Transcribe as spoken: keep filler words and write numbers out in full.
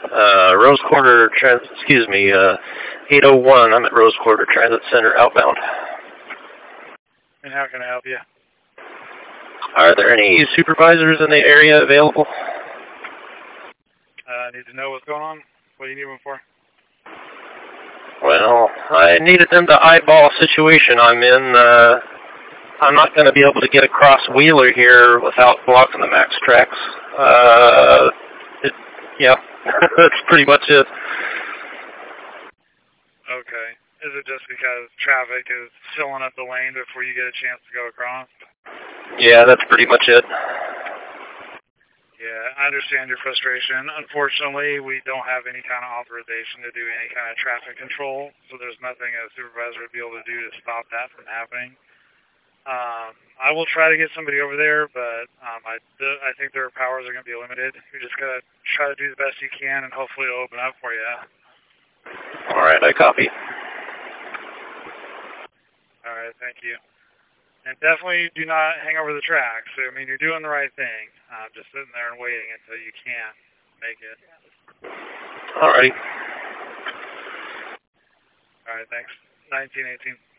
Uh, Rose Quarter, trans excuse me, uh, eight oh one. I'm at Rose Quarter Transit Center outbound. And how can I help you? Are there any supervisors in the area available? I uh, need to know what's going on. What do you need them for? Well, I needed them to eyeball a situation I'm in. Uh, I'm not going to be able to get across Wheeler here without blocking the max tracks. Uh, it, yeah, that's pretty much it. Okay. Is it just because traffic is filling up the lane before you get a chance to go across? Yeah, that's pretty much it. Yeah, I understand your frustration. Unfortunately, we don't have any kind of authorization to do any kind of traffic control, so there's nothing a supervisor would be able to do to stop that from happening. Um, I will try to get somebody over there, but um, I, I think their powers are going to be limited. You just got to try to do the best you can, and hopefully it'll open up for you. All right, I copy. All right, thank you. And definitely do not hang over the tracks. I mean, you're doing the right thing. Uh, just sitting there and waiting until you can make it. All righty. All right, thanks. nineteen eighteen.